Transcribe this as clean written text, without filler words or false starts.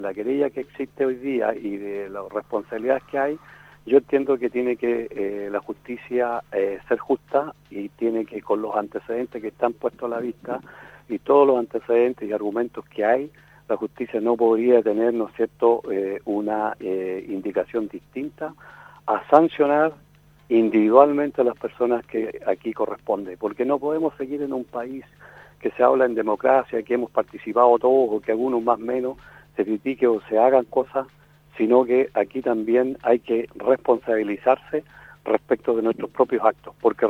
la querella que existe hoy día y de las responsabilidades que hay, yo entiendo que tiene que la justicia ser justa y tiene que, con los antecedentes que están puestos a la vista y todos los antecedentes y argumentos que hay, la justicia no podría tener, ¿no es cierto?, una indicación distinta a sancionar individualmente a las personas que aquí corresponde, porque no podemos seguir en un país que se habla en democracia, que hemos participado todos o que algunos más o menos se critique o se hagan cosas, sino que aquí también hay que responsabilizarse respecto de nuestros propios actos, porque